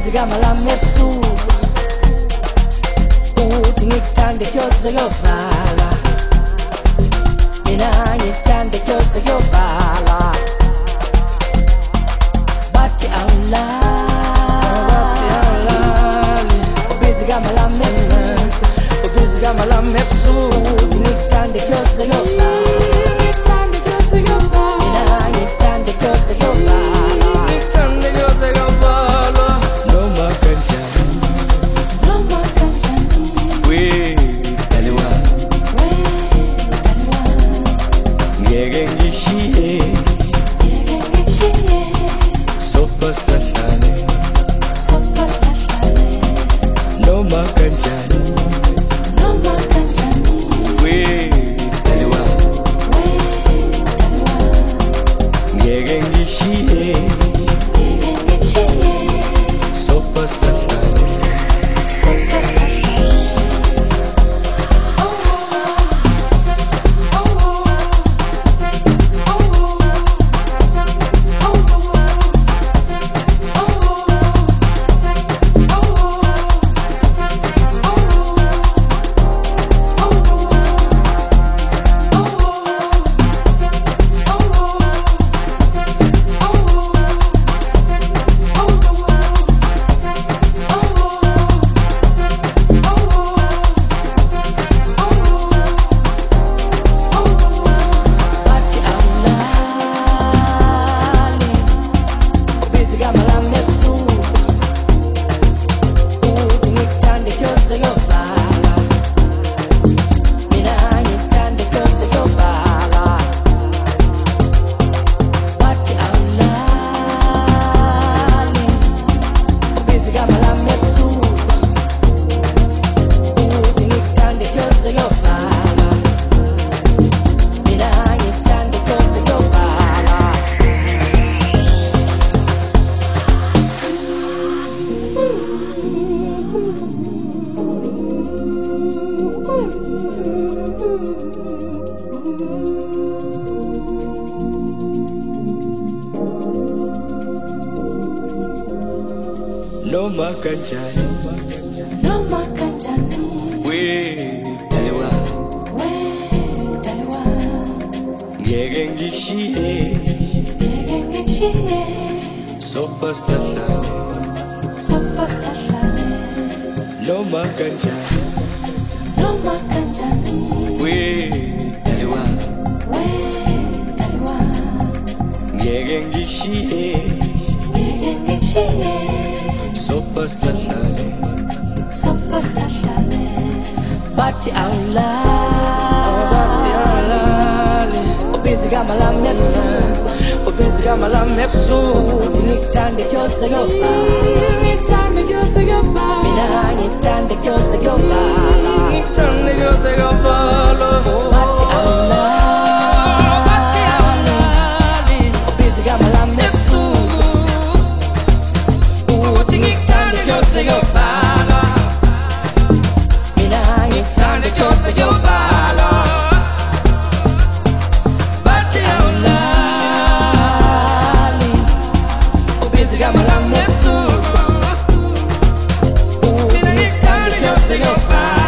kama la mepsu uthi ngikuthande kyose yovala mina ngikuthande kyose yovala bathi awulali busy kama la mepsu busy kama la mepsu uthi ngikuthande kyose yovala Noma kanjani we taliwa ngeke ngikushiye so fast ahlale noma kanjani we taliwa ngeke ngikushiye so fast ahlale bathi awulali busy kama la mepsu busy kama la mepsu uthi ngikuthande kyose yovala mina ngikuthande kyose yovala bathi awulali busy kama la mepsu uthi ngikuthande kyose yovala mina ngikuthande kyose yovala bathi awulali busy kama la mepsu uthi ngikuthande kyose yovala